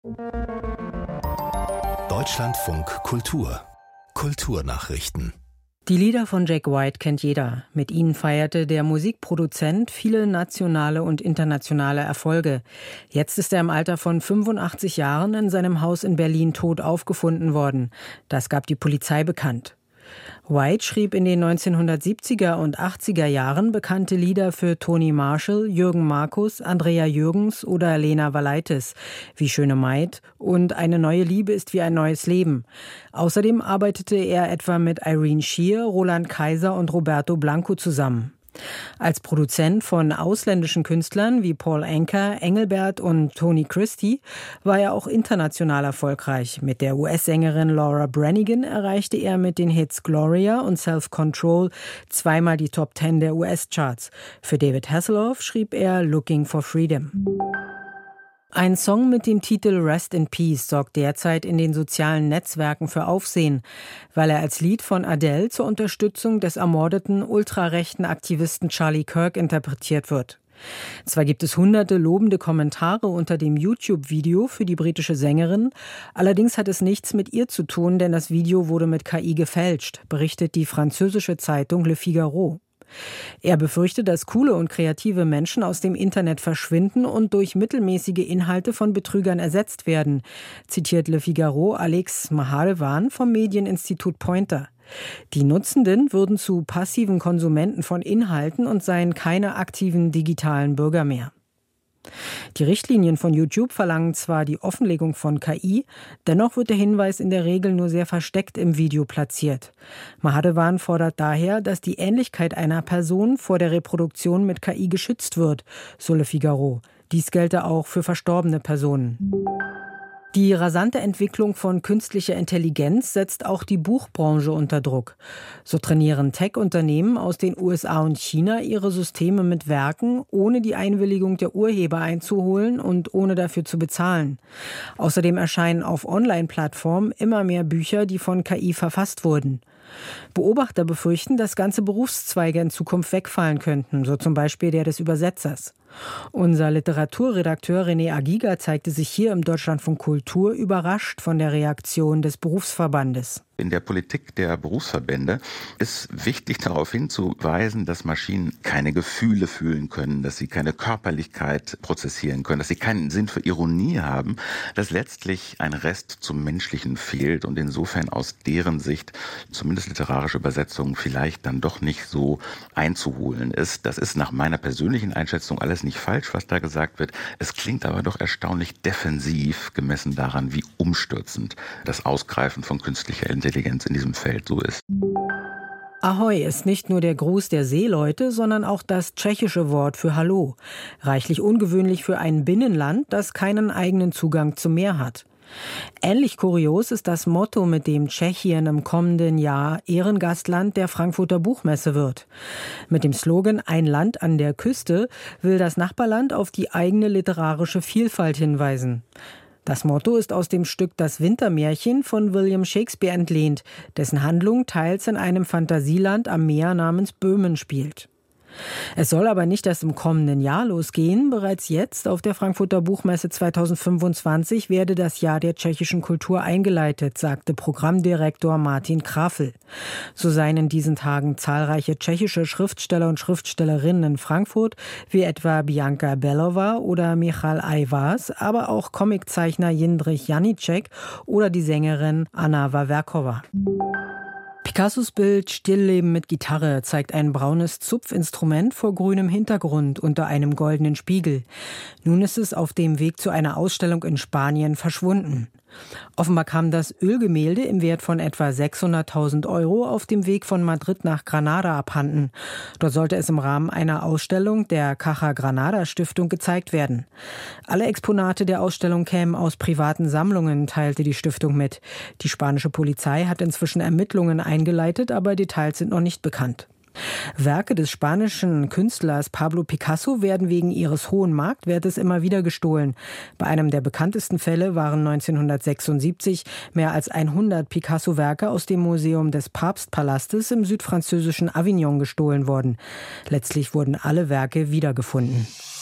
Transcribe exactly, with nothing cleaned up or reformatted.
Deutschlandfunk Kultur Kulturnachrichten. Die Lieder von Jack White kennt jeder. Mit ihnen feierte der Musikproduzent viele nationale und internationale Erfolge. Jetzt ist er im Alter von fünfundachtzig Jahren in seinem Haus in Berlin tot aufgefunden worden. Das gab die Polizei bekannt. White schrieb in den neunzehnhundertsiebziger und achtziger Jahren bekannte Lieder für Toni Marshall, Jürgen Markus, Andrea Jürgens oder Lena Valaitis, wie Schöne Maid und Eine neue Liebe ist wie ein neues Leben. Außerdem arbeitete er etwa mit Irene Shear, Roland Kaiser und Roberto Blanco zusammen. Als Produzent von ausländischen Künstlern wie Paul Anka, Engelbert und Tony Christie war er auch international erfolgreich. Mit der U S-Sängerin Laura Branigan erreichte er mit den Hits Gloria und Self-Control zweimal die Top Ten der U S-Charts. Für David Hasselhoff schrieb er Looking for Freedom. Ein Song mit dem Titel Rest in Peace sorgt derzeit in den sozialen Netzwerken für Aufsehen, weil er als Lied von Adele zur Unterstützung des ermordeten ultrarechten Aktivisten Charlie Kirk interpretiert wird. Zwar gibt es hunderte lobende Kommentare unter dem YouTube-Video für die britische Sängerin, allerdings hat es nichts mit ihr zu tun, denn das Video wurde mit K I gefälscht, berichtet die französische Zeitung Le Figaro. Er befürchtet, dass coole und kreative Menschen aus dem Internet verschwinden und durch mittelmäßige Inhalte von Betrügern ersetzt werden, zitiert Le Figaro Alex Mahadevan vom Medieninstitut Poynter. Die Nutzenden würden zu passiven Konsumenten von Inhalten und seien keine aktiven digitalen Bürger mehr. Die Richtlinien von YouTube verlangen zwar die Offenlegung von K I, dennoch wird der Hinweis in der Regel nur sehr versteckt im Video platziert. Mahadevan fordert daher, dass die Ähnlichkeit einer Person vor der Reproduktion mit K I geschützt wird, so Le Figaro. Dies gelte auch für verstorbene Personen. Die rasante Entwicklung von künstlicher Intelligenz setzt auch die Buchbranche unter Druck. So trainieren Tech-Unternehmen aus den U S A und China ihre Systeme mit Werken, ohne die Einwilligung der Urheber einzuholen und ohne dafür zu bezahlen. Außerdem erscheinen auf Online-Plattformen immer mehr Bücher, die von K I verfasst wurden. Beobachter befürchten, dass ganze Berufszweige in Zukunft wegfallen könnten, so zum Beispiel der des Übersetzers. Unser Literaturredakteur René Agiga zeigte sich hier im Deutschlandfunk Kultur überrascht von der Reaktion des Berufsverbandes. In der Politik der Berufsverbände ist wichtig darauf hinzuweisen, dass Maschinen keine Gefühle fühlen können, dass sie keine Körperlichkeit prozessieren können, dass sie keinen Sinn für Ironie haben, dass letztlich ein Rest zum Menschlichen fehlt und insofern aus deren Sicht zumindest literarische Übersetzungen vielleicht dann doch nicht so einzuholen ist. Das ist nach meiner persönlichen Einschätzung alles nicht falsch, was da gesagt wird. Es klingt aber doch erstaunlich defensiv, gemessen daran, wie umstürzend das Ausgreifen von künstlicher Intelligenz in diesem Feld so ist. Ahoi ist nicht nur der Gruß der Seeleute, sondern auch das tschechische Wort für Hallo. Reichlich ungewöhnlich für ein Binnenland, das keinen eigenen Zugang zum Meer hat. Ähnlich kurios ist das Motto, mit dem Tschechien im kommenden Jahr Ehrengastland der Frankfurter Buchmesse wird. Mit dem Slogan Ein Land an der Küste will das Nachbarland auf die eigene literarische Vielfalt hinweisen. Das Motto ist aus dem Stück Das Wintermärchen von William Shakespeare entlehnt, dessen Handlung teils in einem Fantasieland am Meer namens Böhmen spielt. Es soll aber nicht erst im kommenden Jahr losgehen. Bereits jetzt auf der Frankfurter Buchmesse zweitausendfünfundzwanzig werde das Jahr der tschechischen Kultur eingeleitet, sagte Programmdirektor Martin Krafl. So seien in diesen Tagen zahlreiche tschechische Schriftsteller und Schriftstellerinnen in Frankfurt, wie etwa Bianca Belova oder Michal Ajvaz, aber auch Comiczeichner Jindřich Janíček oder die Sängerin Anna Vaverkova. Picassos Bild Stillleben mit Gitarre zeigt ein braunes Zupfinstrument vor grünem Hintergrund unter einem goldenen Spiegel. Nun ist es auf dem Weg zu einer Ausstellung in Spanien verschwunden. Offenbar kam das Ölgemälde im Wert von etwa sechshunderttausend Euro auf dem Weg von Madrid nach Granada abhanden. Dort sollte es im Rahmen einer Ausstellung der Caja Granada Stiftung gezeigt werden. Alle Exponate der Ausstellung kämen aus privaten Sammlungen, teilte die Stiftung mit. Die spanische Polizei hat inzwischen Ermittlungen eingeleitet, aber Details sind noch nicht bekannt. Werke des spanischen Künstlers Pablo Picasso werden wegen ihres hohen Marktwertes immer wieder gestohlen. Bei einem der bekanntesten Fälle waren neunzehnhundertsechsundsiebzig mehr als hundert Picasso-Werke aus dem Museum des Papstpalastes im südfranzösischen Avignon gestohlen worden. Letztlich wurden alle Werke wiedergefunden.